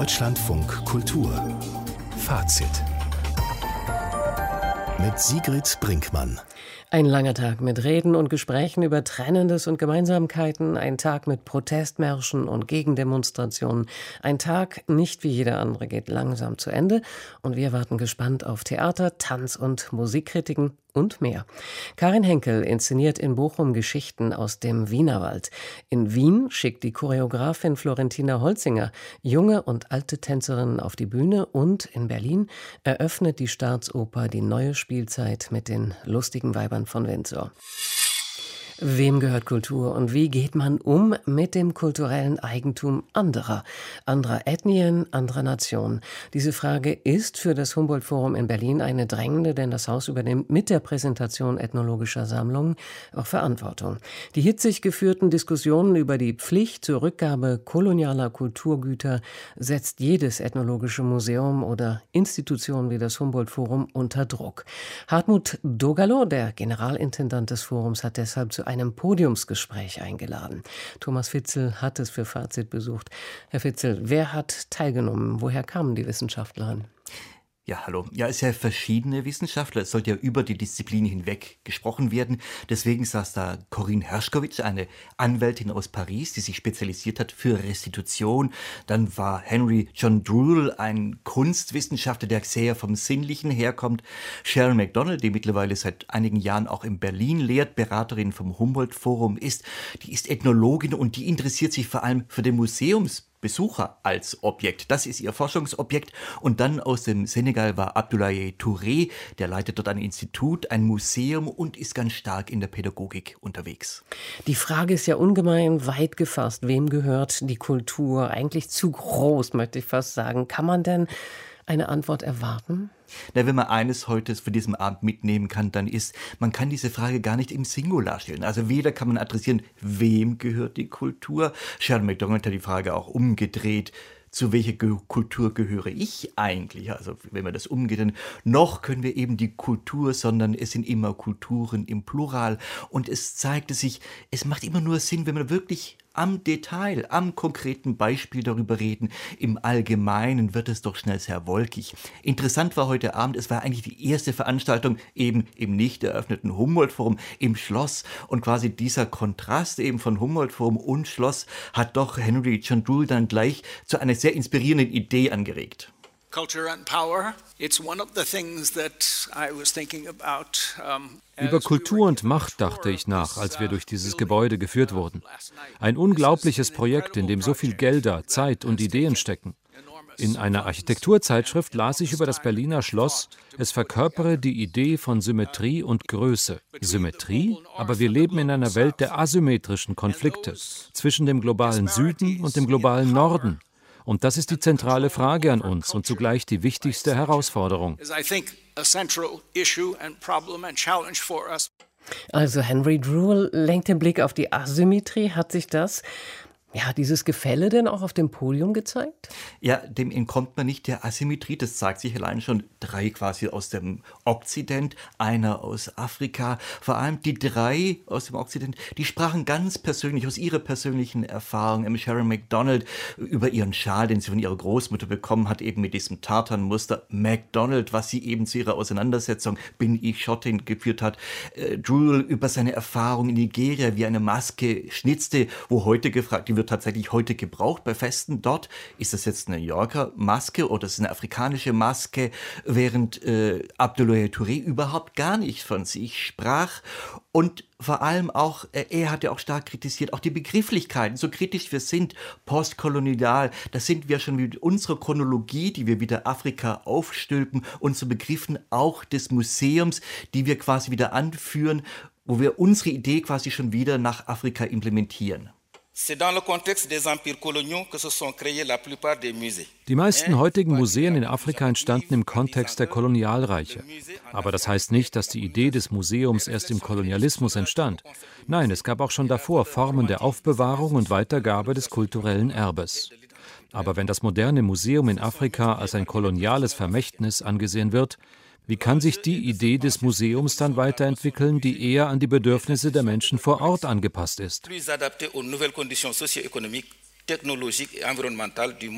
Deutschlandfunk Kultur Fazit mit Sigrid Brinkmann. Ein langer Tag mit Reden und Gesprächen über Trennendes und Gemeinsamkeiten, ein Tag mit Protestmärschen und Gegendemonstrationen. Ein Tag, nicht wie jeder andere, geht langsam zu Ende und wir warten gespannt auf Theater, Tanz- und Musikkritiken und mehr. Karin Henkel inszeniert in Bochum Geschichten aus dem Wienerwald. In Wien schickt die Choreografin Florentina Holzinger junge und alte Tänzerinnen auf die Bühne und in Berlin eröffnet die Staatsoper die neue Spielzeit mit den lustigen Weibern von Windsor. Wem gehört Kultur und wie geht man um mit dem kulturellen Eigentum anderer Ethnien, anderer Nationen? Diese Frage ist für das Humboldt-Forum in Berlin eine drängende, denn das Haus übernimmt mit der Präsentation ethnologischer Sammlungen auch Verantwortung. Die hitzig geführten Diskussionen über die Pflicht zur Rückgabe kolonialer Kulturgüter setzt jedes ethnologische Museum oder Institution wie das Humboldt-Forum unter Druck. Hartmut Dogalo, der Generalintendant des Forums, hat deshalb zu einem Podiumsgespräch eingeladen. Thomas Fitzel hat es für Fazit besucht. Herr Fitzel, wer hat teilgenommen? Woher kamen die Wissenschaftlerinnen? Ja, hallo. Ja, es sind ja verschiedene Wissenschaftler. Es sollte ja über die Disziplin hinweg gesprochen werden. Deswegen saß da Corinne Hershkovich, eine Anwältin aus Paris, die sich spezialisiert hat für Restitution. Dann war Henry John Druhl, ein Kunstwissenschaftler, der sehr vom Sinnlichen herkommt. Sharon McDonald, die mittlerweile seit einigen Jahren auch in Berlin lehrt, Beraterin vom Humboldt-Forum ist. Die ist Ethnologin und die interessiert sich vor allem für den Museumsbesucher als Objekt. Das ist ihr Forschungsobjekt. Und dann aus dem Senegal war Abdoulaye Touré, der leitet dort ein Institut, ein Museum und ist ganz stark in der Pädagogik unterwegs. Die Frage ist ja ungemein weit gefasst. Wem gehört die Kultur? Eigentlich zu groß, möchte ich fast sagen. Kann man denn eine Antwort erwarten? Na, wenn man eines heute für diesen Abend mitnehmen kann, dann ist, man kann diese Frage gar nicht im Singular stellen. Also weder kann man adressieren, wem gehört die Kultur? Sharon McDonald hat die Frage auch umgedreht. Zu welcher Kultur gehöre ich eigentlich? Also wenn man das umgeht, dann noch können wir eben die Kultur, sondern es sind immer Kulturen im Plural. Und es zeigte sich, es macht immer nur Sinn, wenn man wirklich am Detail, am konkreten Beispiel darüber reden. Im Allgemeinen wird es doch schnell sehr wolkig. Interessant war heute Abend, es war eigentlich die erste Veranstaltung eben im nicht eröffneten Humboldt-Forum im Schloss. Und quasi dieser Kontrast eben von Humboldt-Forum und Schloss hat doch Henry John Druhl dann gleich zu einer sehr inspirierenden Idee angeregt. Über Kultur und Macht dachte ich nach, als wir durch dieses Gebäude geführt wurden. Ein unglaubliches Projekt, in dem so viel Gelder, Zeit und Ideen stecken. In einer Architekturzeitschrift las ich über das Berliner Schloss, es verkörpere die Idee von Symmetrie und Größe. Symmetrie? Aber wir leben in einer Welt der asymmetrischen Konflikte zwischen dem globalen Süden und dem globalen Norden. Und das ist die zentrale Frage an uns und zugleich die wichtigste Herausforderung. Also Henry Druhl lenkt den Blick auf die Asymmetrie. Hat sich dieses Gefälle denn auch auf dem Podium gezeigt? Ja, dem entkommt man nicht der Asymmetrie. Das zeigt sich allein schon 3 quasi aus dem Okzident, einer aus Afrika. Vor allem die 3 aus dem Okzident, die sprachen ganz persönlich aus ihrer persönlichen Erfahrung. Sharon McDonald über ihren Schal, den sie von ihrer Großmutter bekommen hat, eben mit diesem Tartanmuster. McDonald, was sie eben zu ihrer Auseinandersetzung Bin ich Schottin geführt hat. Druhl über seine Erfahrung in Nigeria, wie eine Maske schnitzte, wo heute gefragt, die wird tatsächlich heute gebraucht bei Festen dort. Ist das jetzt eine New Yorker Maske oder ist es eine afrikanische Maske, während Abdoulaye Touré überhaupt gar nicht von sich sprach. Und vor allem auch, er hat ja auch stark kritisiert, auch die Begrifflichkeiten, so kritisch wir sind, postkolonial, da sind wir schon mit unserer Chronologie, die wir wieder Afrika aufstülpen, unsere Begriffen auch des Museums, die wir quasi wieder anführen, wo wir unsere Idee quasi schon wieder nach Afrika implementieren. Die meisten heutigen Museen in Afrika entstanden im Kontext der Kolonialreiche. Aber das heißt nicht, dass die Idee des Museums erst im Kolonialismus entstand. Nein, es gab auch schon davor Formen der Aufbewahrung und Weitergabe des kulturellen Erbes. Aber wenn das moderne Museum in Afrika als ein koloniales Vermächtnis angesehen wird, wie kann sich die Idee des Museums dann weiterentwickeln, die eher an die Bedürfnisse der Menschen vor Ort angepasst ist?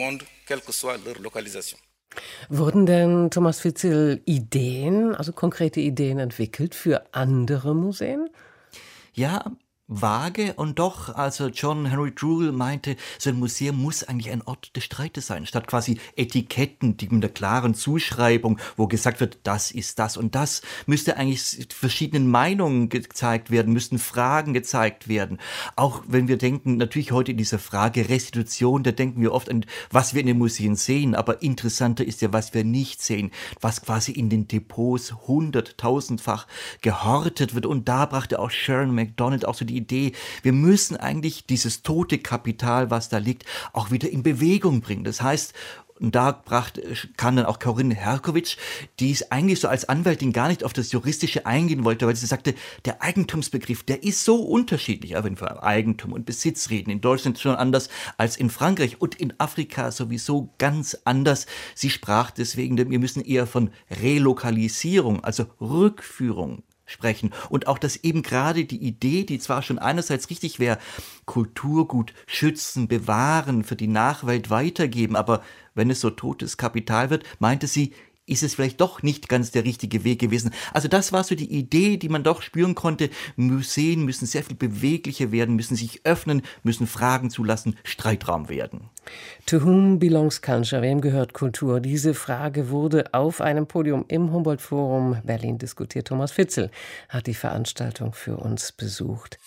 quelle que soit leur localisation. Wurden denn, Thomas Fitzel, also konkrete Ideen entwickelt für andere Museen? Ja, vage und doch, also John Henry Drury meinte, so ein Museum muss eigentlich ein Ort des Streites sein, statt quasi Etiketten, die mit einer klaren Zuschreibung, wo gesagt wird, das ist das und das, müsste eigentlich verschiedenen Meinungen gezeigt werden, müssten Fragen gezeigt werden. Auch wenn wir denken, natürlich heute in dieser Frage Restitution, da denken wir oft an, was wir in den Museen sehen, aber interessanter ist ja, was wir nicht sehen, was quasi in den Depots 100.000-fach gehortet wird. Und da brachte auch Sharon MacDonald auch so die Idee, wir müssen eigentlich dieses tote Kapital, was da liegt, auch wieder in Bewegung bringen. Das heißt, und da kam dann auch Corinne Hercovitch, die es eigentlich so als Anwältin gar nicht auf das Juristische eingehen wollte, weil sie sagte, der Eigentumsbegriff, der ist so unterschiedlich, auch wenn wir Eigentum und Besitz reden. In Deutschland schon anders als in Frankreich und in Afrika sowieso ganz anders. Sie sprach deswegen, wir müssen eher von Relokalisierung, also Rückführung sprechen. Und auch, dass eben gerade die Idee, die zwar schon einerseits richtig wäre, Kulturgut schützen, bewahren, für die Nachwelt weitergeben, aber wenn es so totes Kapital wird, meinte sie, ist es vielleicht doch nicht ganz der richtige Weg gewesen. Also das war so die Idee, die man doch spüren konnte. Museen müssen sehr viel beweglicher werden, müssen sich öffnen, müssen Fragen zulassen, Streitraum werden. To whom belongs culture? Wem gehört Kultur? Diese Frage wurde auf einem Podium im Humboldt-Forum Berlin diskutiert. Thomas Fitzel hat die Veranstaltung für uns besucht.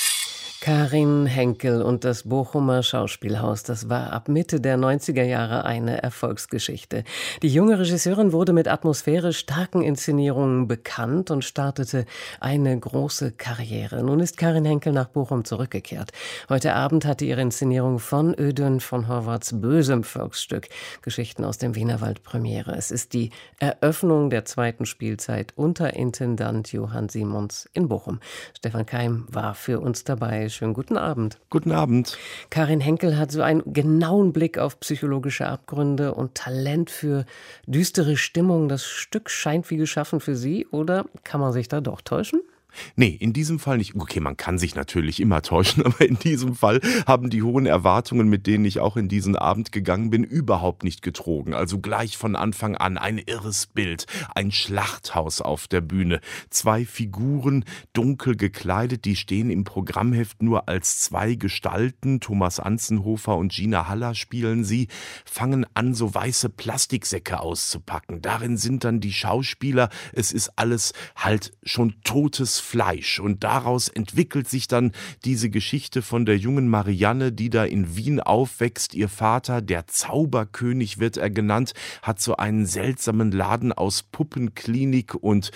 Karin Henkel und das Bochumer Schauspielhaus, das war ab Mitte der 90er Jahre eine Erfolgsgeschichte. Die junge Regisseurin wurde mit atmosphärisch starken Inszenierungen bekannt und startete eine große Karriere. Nun ist Karin Henkel nach Bochum zurückgekehrt. Heute Abend hatte ihre Inszenierung von Ödön von Horváths bösem Volksstück Geschichten aus dem Wienerwald Premiere. Es ist die Eröffnung der zweiten Spielzeit unter Intendant Johann Simons in Bochum. Stefan Keim war für uns dabei. Schönen guten Abend. Guten Abend. Karin Henkel hat so einen genauen Blick auf psychologische Abgründe und Talent für düstere Stimmung. Das Stück scheint wie geschaffen für Sie, oder kann man sich da doch täuschen? Nee, in diesem Fall nicht. Okay, man kann sich natürlich immer täuschen, aber in diesem Fall haben die hohen Erwartungen, mit denen ich auch in diesen Abend gegangen bin, überhaupt nicht getrogen. Also gleich von Anfang an ein irres Bild, ein Schlachthaus auf der Bühne. 2 Figuren, dunkel gekleidet, die stehen im Programmheft nur als 2 Gestalten. Thomas Anzenhofer und Gina Haller spielen sie, fangen an, so weiße Plastiksäcke auszupacken. Darin sind dann die Schauspieler. Es ist alles halt schon totes Fleisch. Und daraus entwickelt sich dann diese Geschichte von der jungen Marianne, die da in Wien aufwächst. Ihr Vater, der Zauberkönig wird er genannt, hat so einen seltsamen Laden aus Puppenklinik und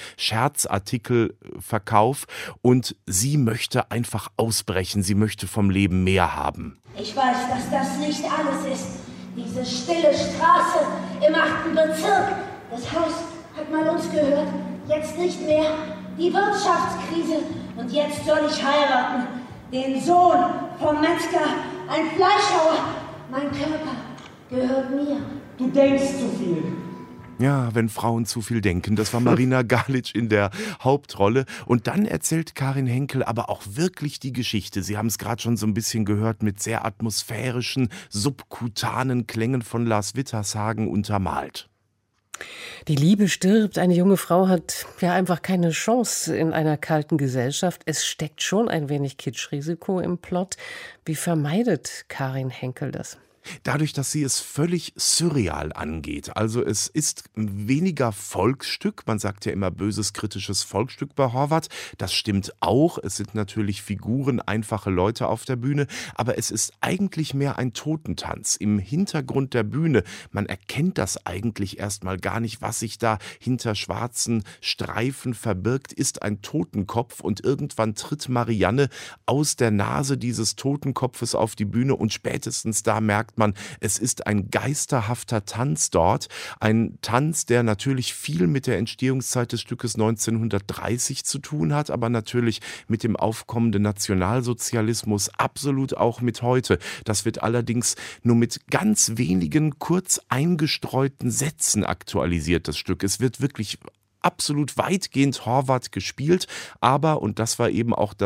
Scherzartikelverkauf. Und sie möchte einfach ausbrechen. Sie möchte vom Leben mehr haben. Ich weiß, dass das nicht alles ist. Diese stille Straße im 8. Bezirk. Das Haus hat mal uns gehört, jetzt nicht mehr. Die Wirtschaftskrise und jetzt soll ich heiraten. Den Sohn vom Metzger, ein Fleischhauer. Mein Körper gehört mir. Du denkst zu viel. Ja, wenn Frauen zu viel denken. Das war Marina Galić in der Hauptrolle. Und dann erzählt Karin Henkel aber auch wirklich die Geschichte. Sie haben es gerade schon so ein bisschen gehört, mit sehr atmosphärischen, subkutanen Klängen von Lars Wittershagen untermalt. Die Liebe stirbt, eine junge Frau hat ja einfach keine Chance in einer kalten Gesellschaft. Es steckt schon ein wenig Kitschrisiko im Plot. Wie vermeidet Karin Henkel das? Dadurch, dass sie es völlig surreal angeht. Also es ist weniger Volksstück. Man sagt ja immer böses, kritisches Volksstück bei Horváth. Das stimmt auch. Es sind natürlich Figuren, einfache Leute auf der Bühne. Aber es ist eigentlich mehr ein Totentanz. Im Hintergrund der Bühne, man erkennt das eigentlich erstmal gar nicht, was sich da hinter schwarzen Streifen verbirgt, ist ein Totenkopf. Und irgendwann tritt Marianne aus der Nase dieses Totenkopfes auf die Bühne. Und spätestens da merkt man, es ist ein geisterhafter Tanz dort. Ein Tanz, der natürlich viel mit der Entstehungszeit des Stückes 1930 zu tun hat, aber natürlich mit dem aufkommenden Nationalsozialismus, absolut auch mit heute. Das wird allerdings nur mit ganz wenigen kurz eingestreuten Sätzen aktualisiert, das Stück. Es wird wirklich absolut weitgehend Horváth gespielt, aber, und das war eben auch das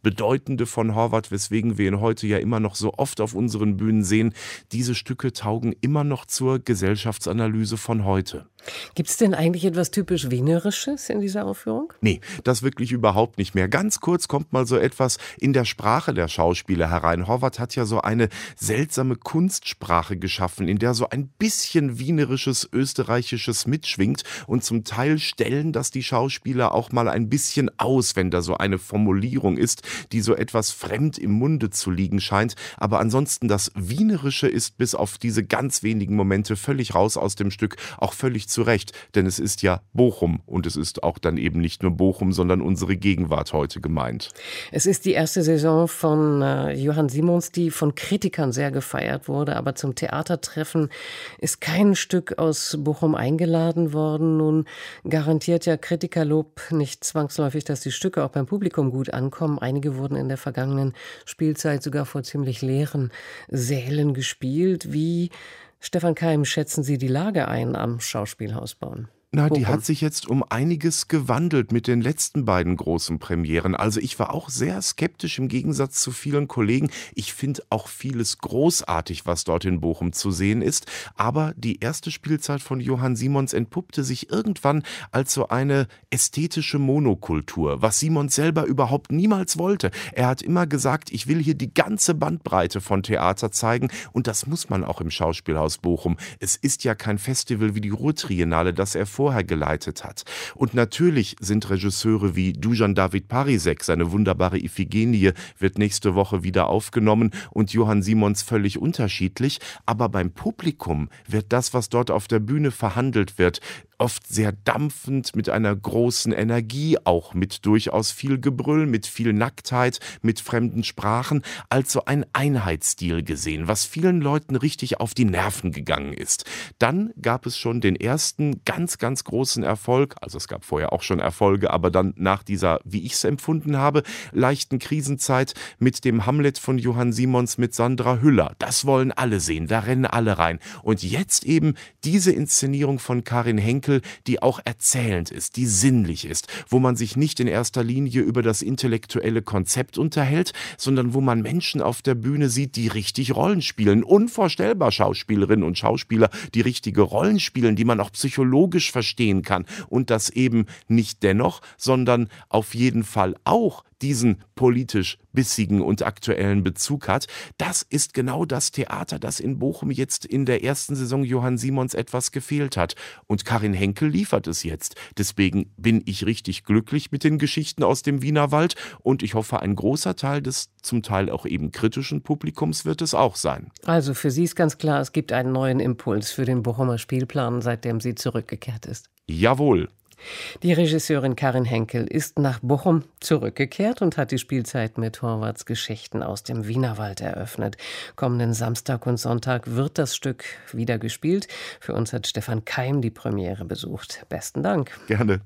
Bedeutende von Horvath, weswegen wir ihn heute ja immer noch so oft auf unseren Bühnen sehen. Diese Stücke taugen immer noch zur Gesellschaftsanalyse von heute. Gibt es denn eigentlich etwas typisch Wienerisches in dieser Aufführung? Nee, das wirklich überhaupt nicht mehr. Ganz kurz kommt mal so etwas in der Sprache der Schauspieler herein. Horvath hat ja so eine seltsame Kunstsprache geschaffen, in der so ein bisschen Wienerisches, Österreichisches mitschwingt, und zum Teil stellen das die Schauspieler auch mal ein bisschen aus, wenn da so eine Formulierung ist, die so etwas fremd im Munde zu liegen scheint. Aber ansonsten das Wienerische ist bis auf diese ganz wenigen Momente völlig raus aus dem Stück, auch völlig zu Recht, denn es ist ja Bochum und es ist auch dann eben nicht nur Bochum, sondern unsere Gegenwart heute gemeint. Es ist die erste Saison von Johann Simons, die von Kritikern sehr gefeiert wurde, aber zum Theatertreffen ist kein Stück aus Bochum eingeladen worden. Nun garantiert ja Kritikerlob nicht zwangsläufig, dass die Stücke auch beim Publikum gut ankommen. Einige wurden in der vergangenen Spielzeit sogar vor ziemlich leeren Sälen gespielt. Wie, Stefan Keim, schätzen Sie die Lage ein am Schauspielhaus Bonn? Na, die hat sich jetzt um einiges gewandelt mit den letzten beiden großen Premieren. Also ich war auch sehr skeptisch im Gegensatz zu vielen Kollegen. Ich finde auch vieles großartig, was dort in Bochum zu sehen ist. Aber die erste Spielzeit von Johann Simons entpuppte sich irgendwann als so eine ästhetische Monokultur, was Simons selber überhaupt niemals wollte. Er hat immer gesagt, ich will hier die ganze Bandbreite von Theater zeigen, und das muss man auch im Schauspielhaus Bochum. Es ist ja kein Festival wie die Ruhrtriennale, das er vorher geleitet hat. Und natürlich sind Regisseure wie Dusan David Parisek, seine wunderbare Iphigenie wird nächste Woche wieder aufgenommen, und Johann Simons völlig unterschiedlich. Aber beim Publikum wird das, was dort auf der Bühne verhandelt wird, oft sehr dampfend, mit einer großen Energie, auch mit durchaus viel Gebrüll, mit viel Nacktheit, mit fremden Sprachen, als so ein Einheitsstil gesehen, was vielen Leuten richtig auf die Nerven gegangen ist. Dann gab es schon den ersten ganz großen Erfolg, also es gab vorher auch schon Erfolge, aber dann nach dieser, wie ich es empfunden habe, leichten Krisenzeit mit dem Hamlet von Johann Simons mit Sandra Hüller. Das wollen alle sehen, da rennen alle rein. Und jetzt eben diese Inszenierung von Karin Henkel, die auch erzählend ist, die sinnlich ist, wo man sich nicht in erster Linie über das intellektuelle Konzept unterhält, sondern wo man Menschen auf der Bühne sieht, die richtig Rollen spielen. Unvorstellbar Schauspielerinnen und Schauspieler, die richtige Rollen spielen, die man auch psychologisch verstehen kann, und das eben nicht dennoch, sondern auf jeden Fall auch diesen politisch bissigen und aktuellen Bezug hat. Das ist genau das Theater, das in Bochum jetzt in der ersten Saison Johann Simons etwas gefehlt hat. Und Karin Henkel liefert es jetzt. Deswegen bin ich richtig glücklich mit den Geschichten aus dem Wienerwald, und ich hoffe, ein großer Teil des zum Teil auch eben kritischen Publikums wird es auch sein. Also für Sie ist ganz klar, es gibt einen neuen Impuls für den Bochumer Spielplan, seitdem sie zurückgekehrt ist. Jawohl. Die Regisseurin Karin Henkel ist nach Bochum zurückgekehrt und hat die Spielzeit mit Horvaths Geschichten aus dem Wienerwald eröffnet. Kommenden Samstag und Sonntag wird das Stück wieder gespielt. Für uns hat Stefan Keim die Premiere besucht. Besten Dank. Gerne.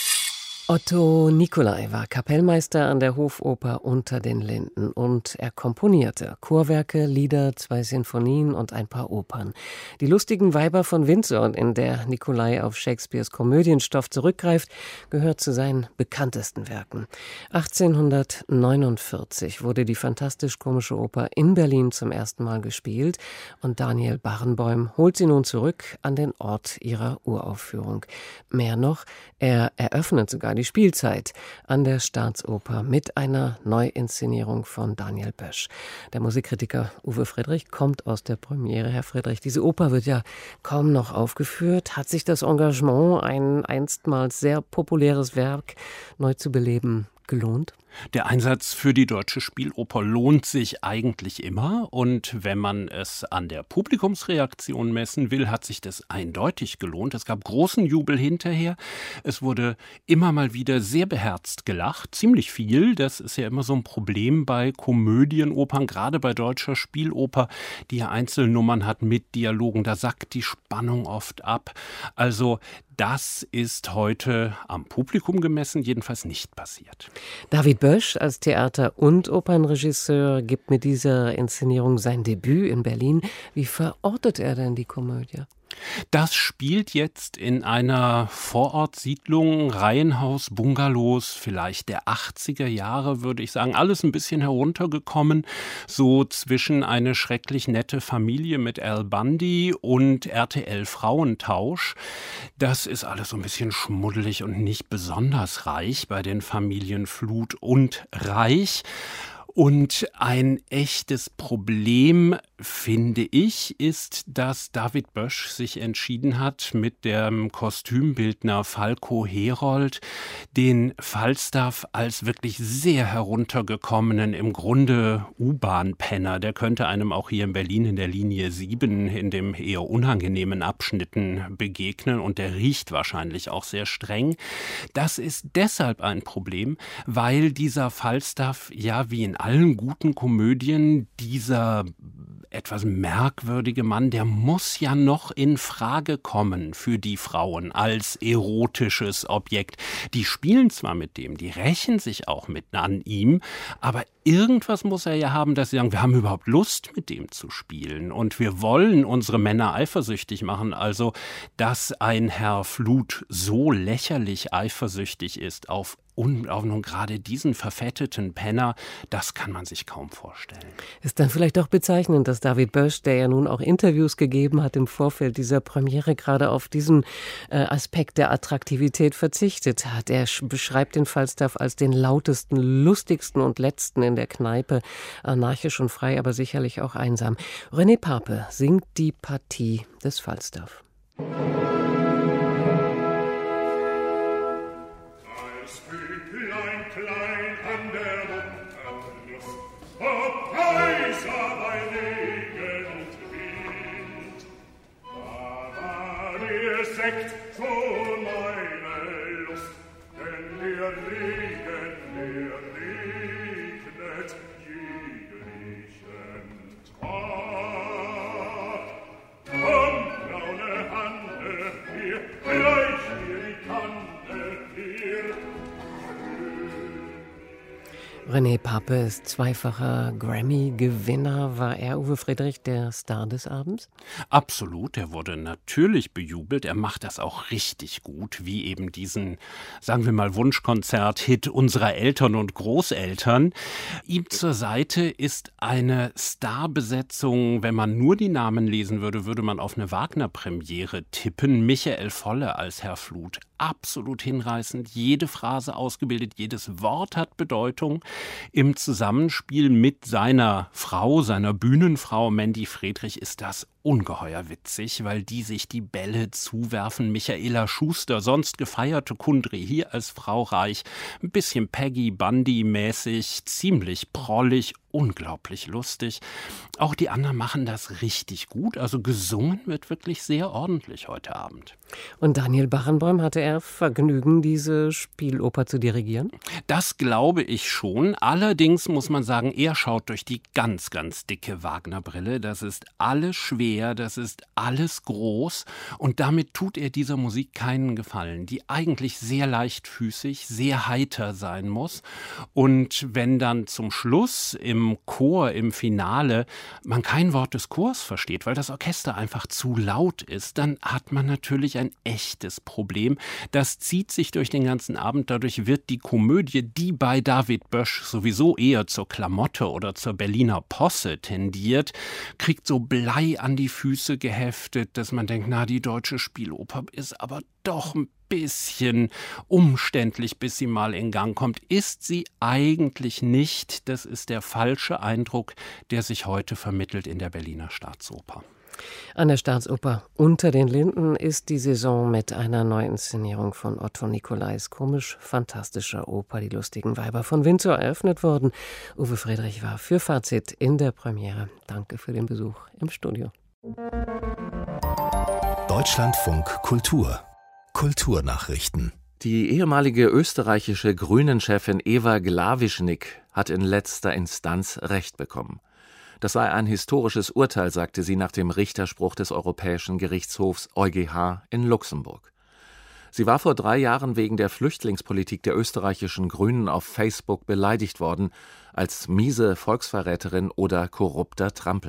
Otto Nicolai war Kapellmeister an der Hofoper Unter den Linden und er komponierte Chorwerke, Lieder, 2 Sinfonien und ein paar Opern. Die lustigen Weiber von Windsor, in der Nicolai auf Shakespeares Komödienstoff zurückgreift, gehört zu seinen bekanntesten Werken. 1849 wurde die fantastisch-komische Oper in Berlin zum ersten Mal gespielt und Daniel Barenboim holt sie nun zurück an den Ort ihrer Uraufführung. Mehr noch, er eröffnet sogar die Spielzeit an der Staatsoper mit einer Neuinszenierung von Daniel Bösch. Der Musikkritiker Uwe Friedrich kommt aus der Premiere. Herr Friedrich, diese Oper wird ja kaum noch aufgeführt. Hat sich das Engagement, ein einstmals sehr populäres Werk neu zu beleben, gelohnt? Der Einsatz für die Deutsche Spieloper lohnt sich eigentlich immer, und wenn man es an der Publikumsreaktion messen will, hat sich das eindeutig gelohnt. Es gab großen Jubel hinterher. Es wurde immer mal wieder sehr beherzt gelacht, ziemlich viel. Das ist ja immer so ein Problem bei Komödienopern, gerade bei Deutscher Spieloper, die ja Einzelnummern hat mit Dialogen. Da sackt die Spannung oft ab. Also das ist heute am Publikum gemessen jedenfalls nicht passiert. David Bösch als Theater- und Opernregisseur gibt mit dieser Inszenierung sein Debüt in Berlin. Wie verortet er denn die Komödie? Das spielt jetzt in einer Vorortsiedlung, Reihenhaus, Bungalows, vielleicht der 80er Jahre, würde ich sagen. Alles ein bisschen heruntergekommen, so zwischen eine schrecklich nette Familie mit Al Bundy und RTL Frauentausch. Das ist alles so ein bisschen schmuddelig und nicht besonders reich bei den Familien Flut und Reich. Und ein echtes Problem, finde ich, ist, dass David Bösch sich entschieden hat, mit dem Kostümbildner Falco Herold den Falstaff als wirklich sehr heruntergekommenen, im Grunde U-Bahn-Penner, der könnte einem auch hier in Berlin in der Linie 7 in dem eher unangenehmen Abschnitten begegnen und der riecht wahrscheinlich auch sehr streng. Das ist deshalb ein Problem, weil dieser Falstaff ja wie in allen guten Komödien dieser etwas merkwürdige Mann, der muss ja noch in Frage kommen für die Frauen als erotisches Objekt. Die spielen zwar mit dem, die rächen sich auch mit an ihm, aber irgendwas muss er ja haben, dass sie sagen, wir haben überhaupt Lust, mit dem zu spielen und wir wollen unsere Männer eifersüchtig machen. Also, dass ein Herr Flut so lächerlich eifersüchtig ist auf nun gerade diesen verfetteten Penner, das kann man sich kaum vorstellen. Ist dann vielleicht auch bezeichnend, dass David Bösch, der ja nun auch Interviews gegeben hat im Vorfeld dieser Premiere, gerade auf diesen Aspekt der Attraktivität verzichtet hat. Er beschreibt den Falstaff als den lautesten, lustigsten und letzten in der Kneipe, anarchisch und frei, aber sicherlich auch einsam. René Pape singt die Partie des Falstaff. Sekt für meine Lust, denn der Regen, der regnet jeglichen Tag. Komm, braune Hande, hier, gleich mir die Kanne, hier. René Pape ist zweifacher Grammy-Gewinner. War er, Uwe Friedrich, der Star des Abends? Absolut, er wurde natürlich bejubelt. Er macht das auch richtig gut, wie eben diesen, sagen wir mal, Wunschkonzert-Hit unserer Eltern und Großeltern. Ihm zur Seite ist eine Starbesetzung, wenn man nur die Namen lesen würde, würde man auf eine Wagner-Premiere tippen. Michael Volle als Herr Flut. Absolut hinreißend, jede Phrase ausgebildet, jedes Wort hat Bedeutung. Im Zusammenspiel mit seiner Frau, seiner Bühnenfrau Mandy Friedrich ist das ungeheuer witzig, weil die sich die Bälle zuwerfen. Michaela Schuster, sonst gefeierte Kundry, hier als Frau Reich, ein bisschen Peggy Bundy-mäßig, ziemlich prollig, unglaublich lustig. Auch die anderen machen das richtig gut, also gesungen wird wirklich sehr ordentlich heute Abend. Und Daniel Barenboim, hatte er Vergnügen, diese Spieloper zu dirigieren? Das glaube ich schon. Allerdings muss man sagen, er schaut durch die ganz, ganz dicke Wagner-Brille. Das ist alles schwer, das ist alles groß und damit tut er dieser Musik keinen Gefallen, die eigentlich sehr leichtfüßig, sehr heiter sein muss. Und wenn dann zum Schluss im Chor, im Finale, man kein Wort des Chors versteht, weil das Orchester einfach zu laut ist, dann hat man natürlich ein echtes Problem. Das zieht sich durch den ganzen Abend. Dadurch wird die Komödie, die bei David Bösch sowieso eher zur Klamotte oder zur Berliner Posse tendiert, kriegt so Blei an die Füße geheftet, dass man denkt, na, die deutsche Spieloper ist aber doch ein bisschen umständlich, bis sie mal in Gang kommt. Ist sie eigentlich nicht. Das ist der falsche Eindruck, der sich heute vermittelt in der Berliner Staatsoper. An der Staatsoper Unter den Linden ist die Saison mit einer Neuinszenierung von Otto Nicolais komisch-fantastischer Oper Die lustigen Weiber von Windsor eröffnet worden. Uwe Friedrich war für Fazit in der Premiere. Danke für den Besuch im Studio. Deutschlandfunk Kultur. Kulturnachrichten. Die ehemalige österreichische Grünen-Chefin Eva Glawischnik hat in letzter Instanz Recht bekommen. Das sei ein historisches Urteil, sagte sie nach dem Richterspruch des Europäischen Gerichtshofs EuGH in Luxemburg. Sie war vor 3 Jahren wegen der Flüchtlingspolitik der österreichischen Grünen auf Facebook beleidigt worden, als miese Volksverräterin oder korrupter Trampel.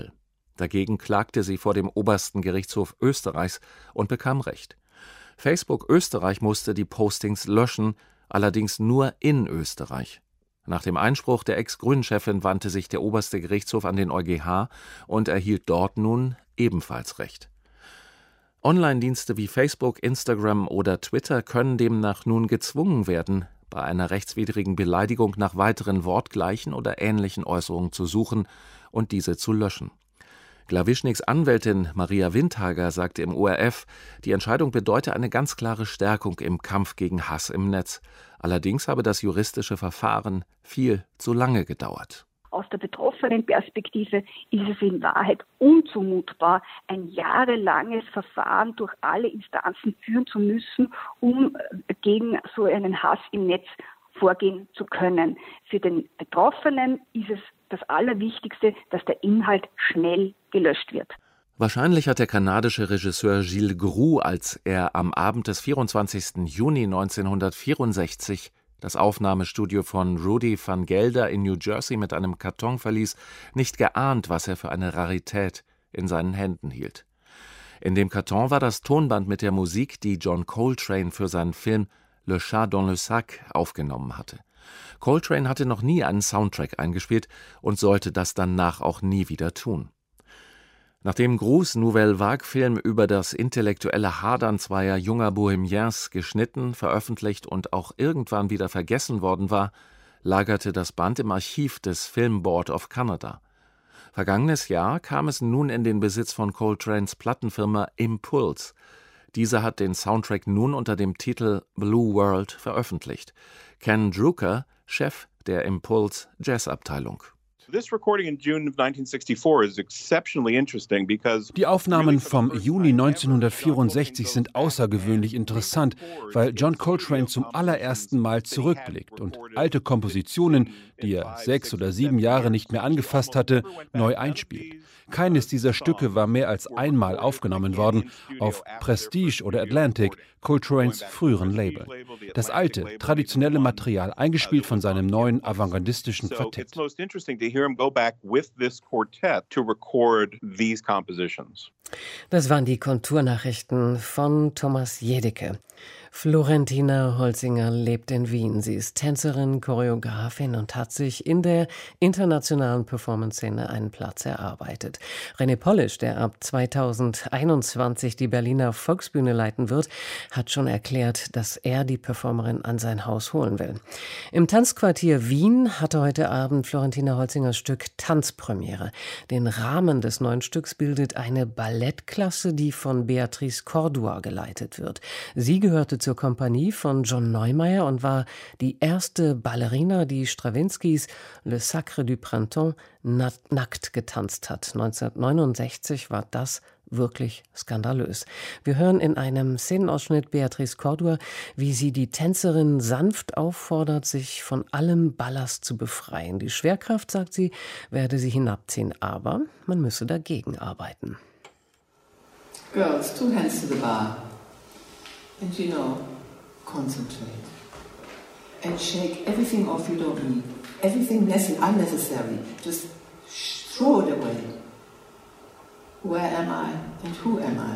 Dagegen klagte sie vor dem obersten Gerichtshof Österreichs und bekam Recht. Facebook Österreich musste die Postings löschen, allerdings nur in Österreich. Nach dem Einspruch der Ex-Grünen-Chefin wandte sich der oberste Gerichtshof an den EuGH und erhielt dort nun ebenfalls Recht. Online-Dienste wie Facebook, Instagram oder Twitter können demnach nun gezwungen werden, bei einer rechtswidrigen Beleidigung nach weiteren wortgleichen oder ähnlichen Äußerungen zu suchen und diese zu löschen. Glawischniks Anwältin Maria Windhager sagte im ORF, die Entscheidung bedeute eine ganz klare Stärkung im Kampf gegen Hass im Netz. Allerdings habe das juristische Verfahren viel zu lange gedauert. Aus der betroffenen Perspektive ist es in Wahrheit unzumutbar, ein jahrelanges Verfahren durch alle Instanzen führen zu müssen, um gegen so einen Hass im Netz vorgehen zu können. Für den Betroffenen ist es das Allerwichtigste, dass der Inhalt schnell gelöscht wird. Wahrscheinlich hat der kanadische Regisseur Gilles Groux, als er am Abend des 24. Juni 1964 das Aufnahmestudio von Rudy van Gelder in New Jersey mit einem Karton verließ, nicht geahnt, was er für eine Rarität in seinen Händen hielt. In dem Karton war das Tonband mit der Musik, die John Coltrane für seinen Film Le Chat dans le Sac aufgenommen hatte. Coltrane hatte noch nie einen Soundtrack eingespielt und sollte das danach auch nie wieder tun. Nachdem Groux' Nouvelle Vague-Film über das intellektuelle Hadern zweier junger Bohemiens geschnitten, veröffentlicht und auch irgendwann wieder vergessen worden war, lagerte das Band im Archiv des Film Board of Canada. Vergangenes Jahr kam es nun in den Besitz von Coltranes Plattenfirma Impulse. Diese hat den Soundtrack nun unter dem Titel Blue World veröffentlicht. Ken Drucker, Chef der Impulse Jazzabteilung. Die Aufnahmen vom Juni 1964 sind außergewöhnlich interessant, weil John Coltrane zum allerersten Mal zurückblickt und alte Kompositionen, die er 6 oder 7 Jahre nicht mehr angefasst hatte, neu einspielt. Keines dieser Stücke war mehr als einmal aufgenommen worden, auf Prestige oder Atlantic, Coltranes früheren Label. Das alte, traditionelle Material, eingespielt von seinem neuen avantgardistischen Quartett. Das waren die Kulturnachrichten von Thomas Jedicke. Florentina Holzinger lebt in Wien. Sie ist Tänzerin, Choreografin und hat sich in der internationalen Performance-Szene einen Platz erarbeitet. René Polisch, der ab 2021 die Berliner Volksbühne leiten wird, hat schon erklärt, dass er die Performerin an sein Haus holen will. Im Tanzquartier Wien hatte heute Abend Florentina Holzingers Stück Tanzpremiere. Den Rahmen des neuen Stücks bildet eine Ballettklasse, die von Beatrice Cordua geleitet wird. Sie gehörte zur Kompanie von John Neumeier und war die erste Ballerina, die Strawinskys Le Sacre du Printemps nackt getanzt hat. 1969 war das wirklich skandalös. Wir hören in einem Szenenausschnitt Beatrice Cordua, wie sie die Tänzerin sanft auffordert, sich von allem Ballast zu befreien. Die Schwerkraft, sagt sie, werde sie hinabziehen, aber man müsse dagegen arbeiten. Girls, 2 hands to the bar. And concentrate. And shake everything off you don't need. Everything unnecessary. Just throw it away. Where am I and who am I?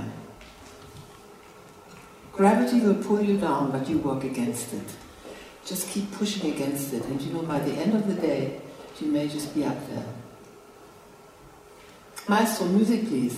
Gravity will pull you down, but you work against it. Just keep pushing against it. And by the end of the day, you may just be up there. Maestro, music please.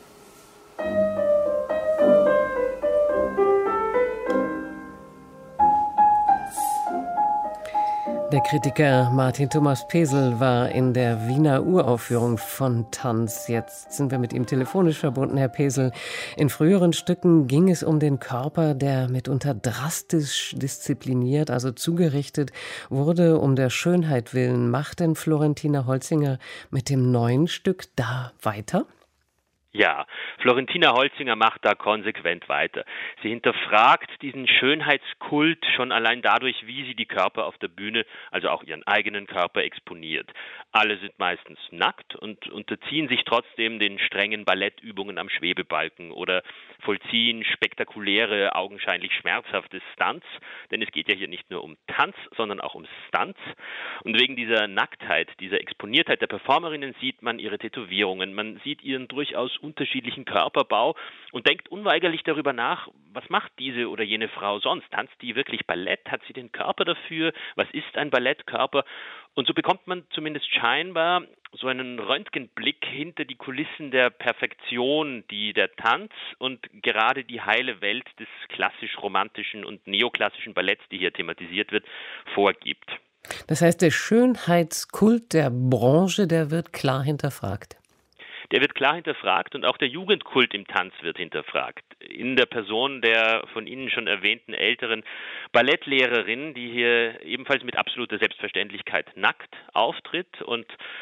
Der Kritiker Martin Thomas Pesel war in der Wiener Uraufführung von Tanz. Jetzt sind wir mit ihm telefonisch verbunden, Herr Pesel. In früheren Stücken ging es um den Körper, der mitunter drastisch diszipliniert, also zugerichtet wurde, um der Schönheit willen. Macht denn Florentina Holzinger mit dem neuen Stück da weiter? Ja, Florentina Holzinger macht da konsequent weiter. Sie hinterfragt diesen Schönheitskult schon allein dadurch, wie sie die Körper auf der Bühne, also auch ihren eigenen Körper, exponiert. Alle sind meistens nackt und unterziehen sich trotzdem den strengen Ballettübungen am Schwebebalken oder vollziehen spektakuläre, augenscheinlich schmerzhafte Stunts, denn es geht ja hier nicht nur um Tanz, sondern auch um Stunts. Und wegen dieser Nacktheit, dieser Exponiertheit der Performerinnen sieht man ihre Tätowierungen, man sieht ihren durchaus unterschiedlichen Körperbau und denkt unweigerlich darüber nach, was macht diese oder jene Frau sonst? Tanzt die wirklich Ballett? Hat sie den Körper dafür? Was ist ein Ballettkörper? Und so bekommt man zumindest scheinbar so einen Röntgenblick hinter die Kulissen der Perfektion, die der Tanz und gerade die heile Welt des klassisch-romantischen und neoklassischen Balletts, die hier thematisiert wird, vorgibt. Das heißt, der Schönheitskult der Branche, der wird klar hinterfragt. Der wird klar hinterfragt und auch der Jugendkult im Tanz wird hinterfragt. In der Person der von Ihnen schon erwähnten älteren Ballettlehrerin, die hier ebenfalls mit absoluter Selbstverständlichkeit nackt auftritt und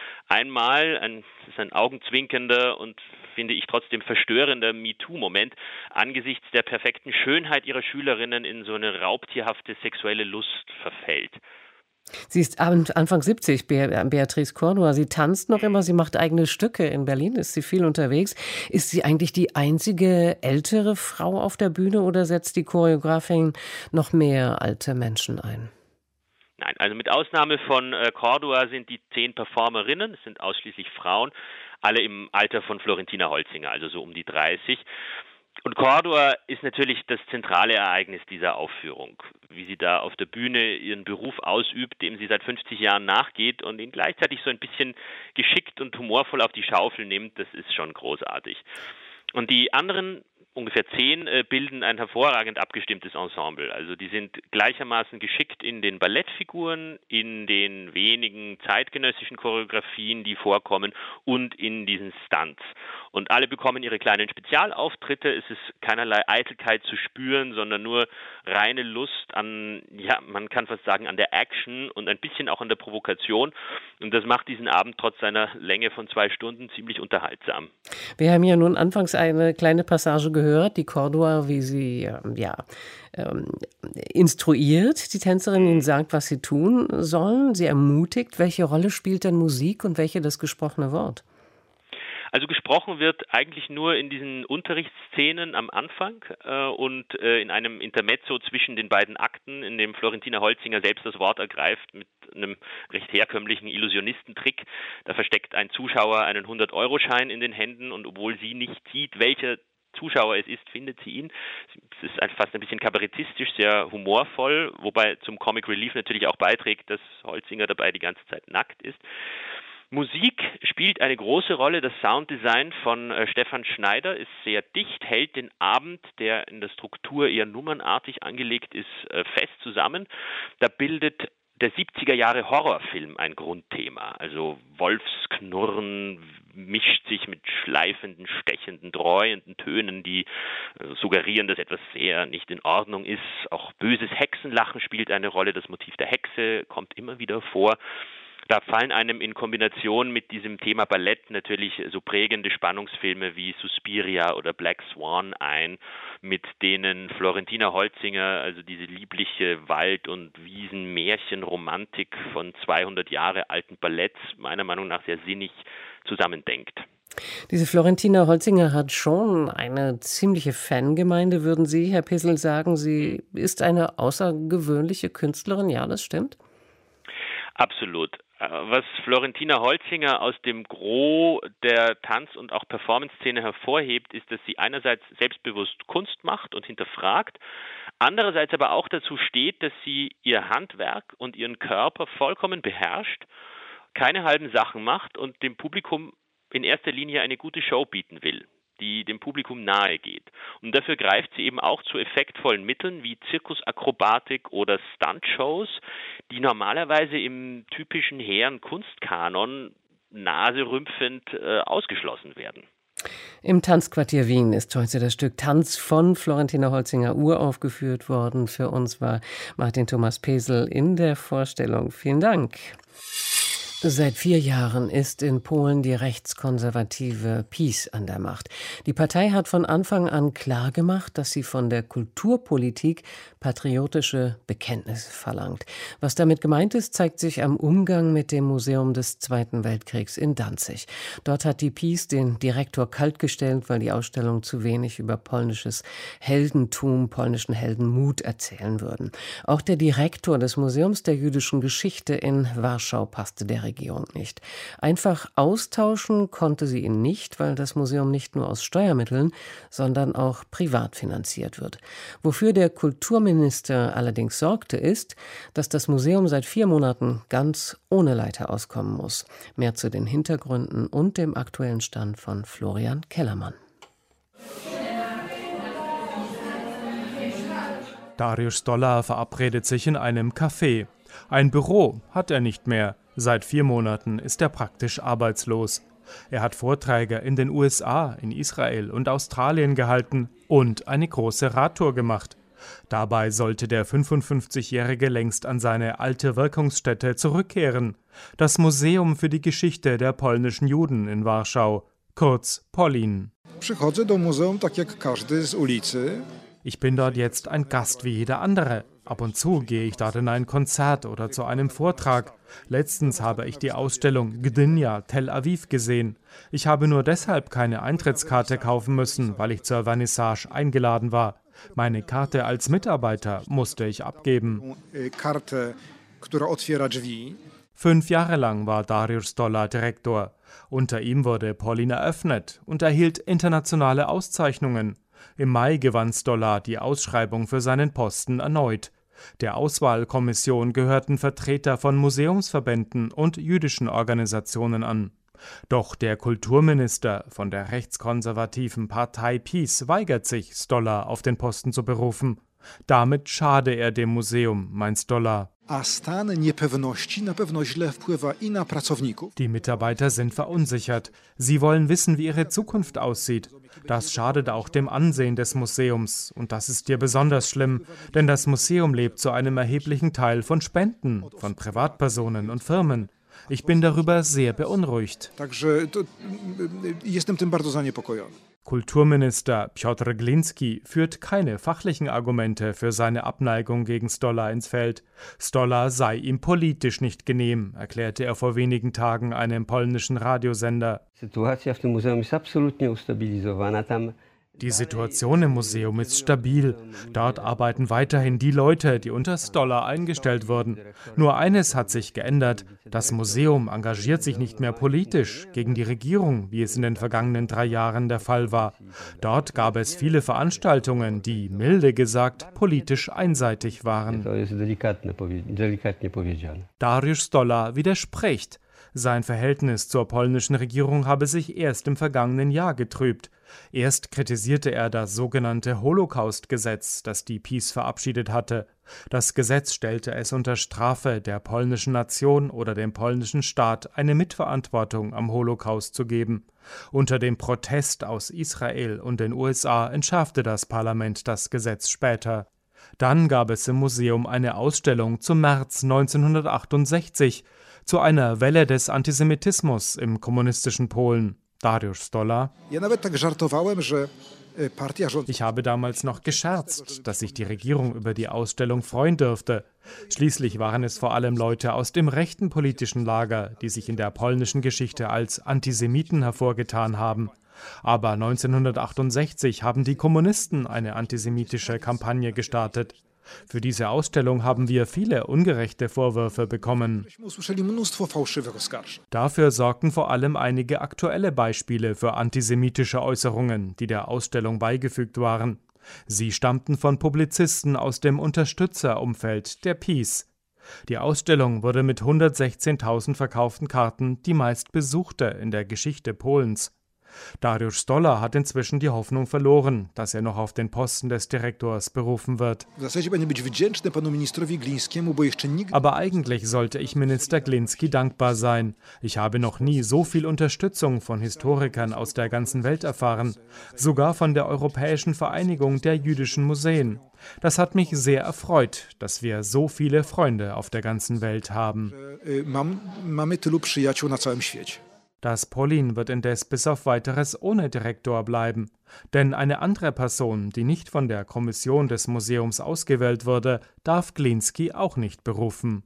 einmal, das ist ein augenzwinkernder und finde ich trotzdem verstörender MeToo-Moment, angesichts der perfekten Schönheit ihrer Schülerinnen in so eine raubtierhafte sexuelle Lust verfällt. Sie ist Anfang 70, Beatrice Cordua. Sie tanzt noch immer, sie macht eigene Stücke. In Berlin ist sie viel unterwegs. Ist sie eigentlich die einzige ältere Frau auf der Bühne oder setzt die Choreografin noch mehr alte Menschen ein? Nein, also mit Ausnahme von Cordua sind die 10 Performerinnen, es sind ausschließlich Frauen, alle im Alter von Florentina Holzinger, also so um die 30. Und Cordua ist natürlich das zentrale Ereignis dieser Aufführung, wie sie da auf der Bühne ihren Beruf ausübt, dem sie seit 50 Jahren nachgeht und ihn gleichzeitig so ein bisschen geschickt und humorvoll auf die Schaufel nimmt, das ist schon großartig. Und die anderen ungefähr 10 bilden ein hervorragend abgestimmtes Ensemble. Also die sind gleichermaßen geschickt in den Ballettfiguren, in den wenigen zeitgenössischen Choreografien, die vorkommen und in diesen Stunts. Und alle bekommen ihre kleinen Spezialauftritte. Es ist keinerlei Eitelkeit zu spüren, sondern nur reine Lust an, ja, man kann fast sagen, an der Action und ein bisschen auch an der Provokation. Und das macht diesen Abend trotz seiner Länge von 2 Stunden ziemlich unterhaltsam. Wir haben ja nun anfangs eine kleine Passage gehört, die Cordua, wie sie instruiert, die Tänzerin, ihnen sagt, was sie tun sollen. Sie ermutigt. Welche Rolle spielt denn Musik und welche das gesprochene Wort? Also gesprochen wird eigentlich nur in diesen Unterrichtsszenen am Anfang und in einem Intermezzo zwischen den beiden Akten, in dem Florentina Holzinger selbst das Wort ergreift mit einem recht herkömmlichen Illusionistentrick. Da versteckt ein Zuschauer einen 100-Euro-Schein in den Händen und obwohl sie nicht sieht, welcher Zuschauer es ist, findet sie ihn. Es ist fast ein bisschen kabarettistisch, sehr humorvoll, wobei zum Comic Relief natürlich auch beiträgt, dass Holzinger dabei die ganze Zeit nackt ist. Musik spielt eine große Rolle. Das Sounddesign von Stefan Schneider ist sehr dicht, hält den Abend, der in der Struktur eher nummernartig angelegt ist, fest zusammen. Da bildet der 70er Jahre Horrorfilm ein Grundthema. Also Wolfsknurren mischt sich mit schleifenden, stechenden, dreuenden Tönen, die suggerieren, dass etwas sehr nicht in Ordnung ist. Auch böses Hexenlachen spielt eine Rolle. Das Motiv der Hexe kommt immer wieder vor. Da fallen einem in Kombination mit diesem Thema Ballett natürlich so prägende Spannungsfilme wie Suspiria oder Black Swan ein, mit denen Florentina Holzinger also diese liebliche Wald- und Wiesenmärchenromantik von 200 Jahre alten Balletts meiner Meinung nach sehr sinnig zusammendenkt. Diese Florentina Holzinger hat schon eine ziemliche Fangemeinde, würden Sie, Herr Pissl, sagen. Sie ist eine außergewöhnliche Künstlerin, ja, das stimmt? Absolut. Was Florentina Holzinger aus dem Gros der Tanz- und auch Performance-Szene hervorhebt, ist, dass sie einerseits selbstbewusst Kunst macht und hinterfragt, andererseits aber auch dazu steht, dass sie ihr Handwerk und ihren Körper vollkommen beherrscht, keine halben Sachen macht und dem Publikum in erster Linie eine gute Show bieten will, die dem Publikum nahe geht. Und dafür greift sie eben auch zu effektvollen Mitteln wie Zirkusakrobatik oder Stuntshows, die normalerweise im typischen hehren Kunstkanon naserümpfend ausgeschlossen werden. Im Tanzquartier Wien ist heute das Stück Tanz von Florentina Holzinger uraufgeführt worden. Für uns war Martin Thomas Pesel in der Vorstellung. Vielen Dank. Seit 4 Jahren ist in Polen die rechtskonservative PiS an der Macht. Die Partei hat von Anfang an klargemacht, dass sie von der Kulturpolitik patriotische Bekenntnisse verlangt. Was damit gemeint ist, zeigt sich am Umgang mit dem Museum des Zweiten Weltkriegs in Danzig. Dort hat die PiS den Direktor kaltgestellt, weil die Ausstellung zu wenig über polnisches Heldentum, polnischen Heldenmut erzählen würden. Auch der Direktor des Museums der jüdischen Geschichte in Warschau passte der Regierung nicht. Einfach austauschen konnte sie ihn nicht, weil das Museum nicht nur aus Steuermitteln, sondern auch privat finanziert wird. Wofür der Kulturminister allerdings sorgte, ist, dass das Museum seit 4 Monaten ganz ohne Leiter auskommen muss. Mehr zu den Hintergründen und dem aktuellen Stand von Florian Kellermann. Dariusz Stolar verabredet sich in einem Café. Ein Büro hat er nicht mehr. Seit 4 Monaten ist er praktisch arbeitslos. Er hat Vorträge in den USA, in Israel und Australien gehalten und eine große Radtour gemacht. Dabei sollte der 55-Jährige längst an seine alte Wirkungsstätte zurückkehren. Das Museum für die Geschichte der polnischen Juden in Warschau, kurz Polin. Ich bin dort jetzt ein Gast wie jeder andere. Ab und zu gehe ich dort in ein Konzert oder zu einem Vortrag. Letztens habe ich die Ausstellung Gdynia, Tel Aviv gesehen. Ich habe nur deshalb keine Eintrittskarte kaufen müssen, weil ich zur Vernissage eingeladen war. Meine Karte als Mitarbeiter musste ich abgeben. 5 Jahre lang war Dariusz Stolar Direktor. Unter ihm wurde Polin eröffnet und erhielt internationale Auszeichnungen. Im Mai gewann Stolar die Ausschreibung für seinen Posten erneut. Der Auswahlkommission gehörten Vertreter von Museumsverbänden und jüdischen Organisationen an. Doch der Kulturminister von der rechtskonservativen Partei PiS weigert sich, Stolar auf den Posten zu berufen. Damit schade er dem Museum, meint Stolar. Die Mitarbeiter sind verunsichert. Sie wollen wissen, wie ihre Zukunft aussieht. Das schadet auch dem Ansehen des Museums. Und das ist hier besonders schlimm, denn das Museum lebt zu einem erheblichen Teil von Spenden, von Privatpersonen und Firmen. Ich bin darüber sehr beunruhigt. Kulturminister Piotr Glinski führt keine fachlichen Argumente für seine Abneigung gegen Stolar ins Feld. Stolar sei ihm politisch nicht genehm, erklärte er vor wenigen Tagen einem polnischen Radiosender. Die Situation im Museum ist stabil. Dort arbeiten weiterhin die Leute, die unter Stolar eingestellt wurden. Nur eines hat sich geändert. Das Museum engagiert sich nicht mehr politisch gegen die Regierung, wie es in den vergangenen 3 Jahren der Fall war. Dort gab es viele Veranstaltungen, die, milde gesagt, politisch einseitig waren. Dariusz Stolar widerspricht. Sein Verhältnis zur polnischen Regierung habe sich erst im vergangenen Jahr getrübt. Erst kritisierte er das sogenannte Holocaust-Gesetz, das die PiS verabschiedet hatte. Das Gesetz stellte es unter Strafe, der polnischen Nation oder dem polnischen Staat eine Mitverantwortung am Holocaust zu geben. Unter dem Protest aus Israel und den USA entschärfte das Parlament das Gesetz später. Dann gab es im Museum eine Ausstellung zum März 1968, zu einer Welle des Antisemitismus im kommunistischen Polen. Dariusz Stolar. Ich habe damals noch gescherzt, dass sich die Regierung über die Ausstellung freuen dürfte. Schließlich waren es vor allem Leute aus dem rechten politischen Lager, die sich in der polnischen Geschichte als Antisemiten hervorgetan haben. Aber 1968 haben die Kommunisten eine antisemitische Kampagne gestartet. Für diese Ausstellung haben wir viele ungerechte Vorwürfe bekommen. Dafür sorgten vor allem einige aktuelle Beispiele für antisemitische Äußerungen, die der Ausstellung beigefügt waren. Sie stammten von Publizisten aus dem Unterstützerumfeld der PiS. Die Ausstellung wurde mit 116.000 verkauften Karten die meistbesuchte in der Geschichte Polens. Dariusz Stoller hat inzwischen die Hoffnung verloren, dass er noch auf den Posten des Direktors berufen wird. Aber eigentlich sollte ich Minister Glinski dankbar sein. Ich habe noch nie so viel Unterstützung von Historikern aus der ganzen Welt erfahren, sogar von der Europäischen Vereinigung der jüdischen Museen. Das hat mich sehr erfreut, dass wir so viele Freunde auf der ganzen Welt haben. Das Polin wird indes bis auf Weiteres ohne Direktor bleiben. Denn eine andere Person, die nicht von der Kommission des Museums ausgewählt wurde, darf Glinski auch nicht berufen.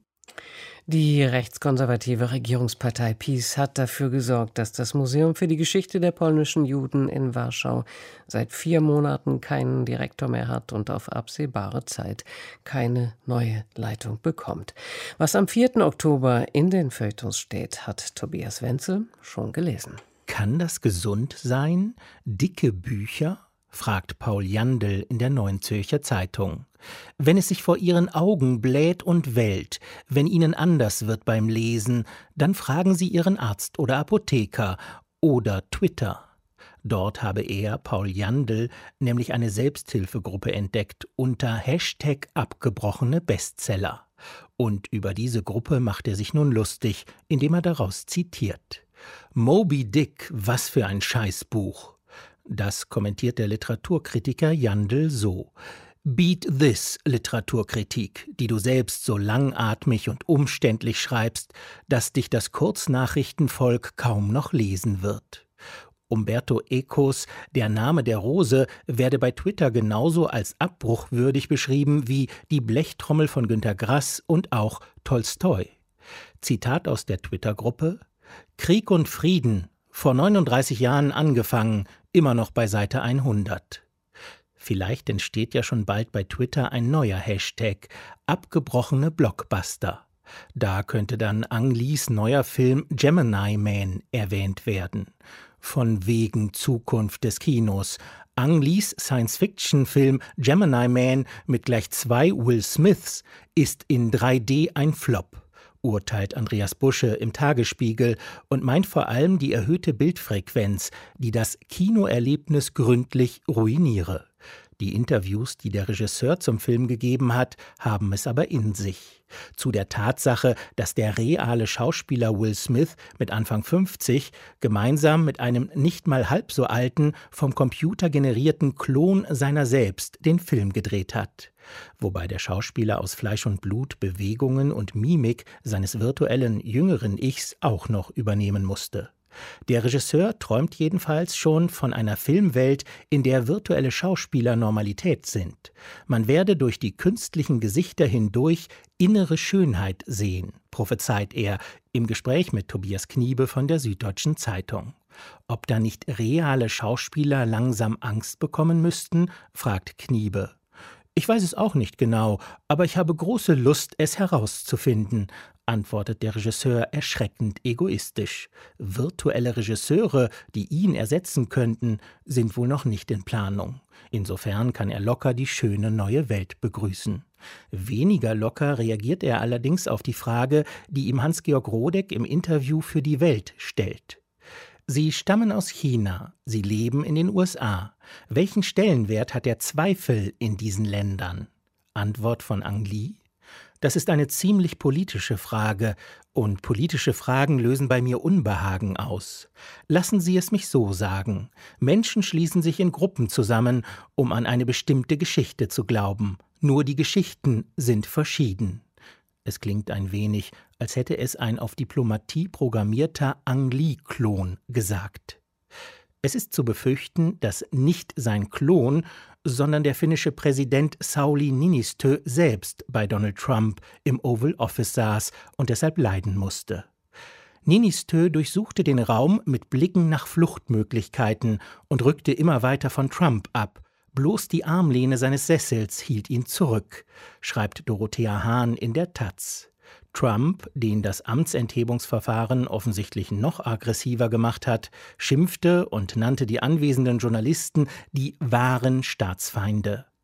Die rechtskonservative Regierungspartei PiS hat dafür gesorgt, dass das Museum für die Geschichte der polnischen Juden in Warschau seit 4 Monaten keinen Direktor mehr hat und auf absehbare Zeit keine neue Leitung bekommt. Was am 4. Oktober in den Feuilletons steht, hat Tobias Wenzel schon gelesen. Kann das gesund sein? Dicke Bücher? Fragt Paul Jandl in der Neuen Zürcher Zeitung. Wenn es sich vor ihren Augen bläht und wellt, wenn ihnen anders wird beim Lesen, dann fragen sie ihren Arzt oder Apotheker oder Twitter. Dort habe er, Paul Jandl, nämlich eine Selbsthilfegruppe entdeckt unter #abgebrochene Bestseller. Und über diese Gruppe macht er sich nun lustig, indem er daraus zitiert. Moby Dick, was für ein Scheißbuch. Das kommentiert der Literaturkritiker Jandl so: Beat this, Literaturkritik, die du selbst so langatmig und umständlich schreibst, dass dich das Kurznachrichtenvolk kaum noch lesen wird. Umberto Ecos Der Name der Rose werde bei Twitter genauso als abbruchwürdig beschrieben wie die Blechtrommel von Günter Grass und auch Tolstoi. Zitat aus der Twitter-Gruppe: Krieg und Frieden, vor 39 Jahren angefangen, immer noch bei Seite 100. Vielleicht entsteht ja schon bald bei Twitter ein neuer Hashtag, abgebrochene Blockbuster. Da könnte dann Ang Lees neuer Film Gemini Man erwähnt werden. Von wegen Zukunft des Kinos. Ang Lees Science-Fiction-Film Gemini Man mit gleich 2 Will Smiths ist in 3D ein Flop, urteilt Andreas Busche im Tagesspiegel und meint vor allem die erhöhte Bildfrequenz, die das Kinoerlebnis gründlich ruiniere. Die Interviews, die der Regisseur zum Film gegeben hat, haben es aber in sich. Zu der Tatsache, dass der reale Schauspieler Will Smith mit Anfang 50 gemeinsam mit einem nicht mal halb so alten, vom Computer generierten Klon seiner selbst den Film gedreht hat. Wobei der Schauspieler aus Fleisch und Blut Bewegungen und Mimik seines virtuellen jüngeren Ichs auch noch übernehmen musste. Der Regisseur träumt jedenfalls schon von einer Filmwelt, in der virtuelle Schauspieler Normalität sind. Man werde durch die künstlichen Gesichter hindurch innere Schönheit sehen, prophezeit er im Gespräch mit Tobias Kniebe von der Süddeutschen Zeitung. Ob da nicht reale Schauspieler langsam Angst bekommen müssten, fragt Kniebe. Ich weiß es auch nicht genau, aber ich habe große Lust, es herauszufinden, antwortet der Regisseur erschreckend egoistisch. Virtuelle Regisseure, die ihn ersetzen könnten, sind wohl noch nicht in Planung. Insofern kann er locker die schöne neue Welt begrüßen. Weniger locker reagiert er allerdings auf die Frage, die ihm Hans-Georg Rodek im Interview für die Welt stellt. Sie stammen aus China, sie leben in den USA. Welchen Stellenwert hat der Zweifel in diesen Ländern? Antwort von Ang Lee: Das ist eine ziemlich politische Frage, und politische Fragen lösen bei mir Unbehagen aus. Lassen Sie es mich so sagen: Menschen schließen sich in Gruppen zusammen, um an eine bestimmte Geschichte zu glauben. Nur die Geschichten sind verschieden. Es klingt ein wenig, als hätte es ein auf Diplomatie programmierter Ang Lee-Klon gesagt. Es ist zu befürchten, dass nicht sein Klon, sondern der finnische Präsident Sauli Niinistö selbst bei Donald Trump im Oval Office saß und deshalb leiden musste. Niinistö durchsuchte den Raum mit Blicken nach Fluchtmöglichkeiten und rückte immer weiter von Trump ab. Bloß die Armlehne seines Sessels hielt ihn zurück, schreibt Dorothea Hahn in der taz. Trump, den das Amtsenthebungsverfahren offensichtlich noch aggressiver gemacht hat, schimpfte und nannte die anwesenden Journalisten die wahren Staatsfeinde.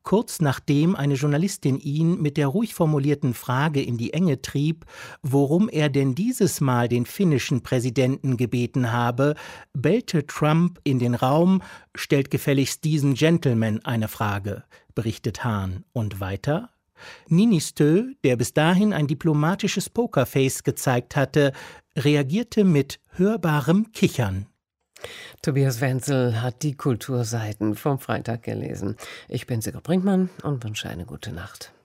kurz nachdem eine Journalistin ihn mit der ruhig formulierten Frage in die Enge trieb, worum er denn dieses Mal den finnischen Präsidenten gebeten habe, bellte Trump in den Raum: »Stellt gefälligst diesen Gentleman eine Frage«, berichtet Hahn. Und weiter: Niinistö, der bis dahin ein diplomatisches Pokerface gezeigt hatte, reagierte mit hörbarem Kichern. Tobias Wenzel hat die Kulturseiten vom Freitag gelesen. Ich bin Sigrid Brinkmann und wünsche eine gute Nacht.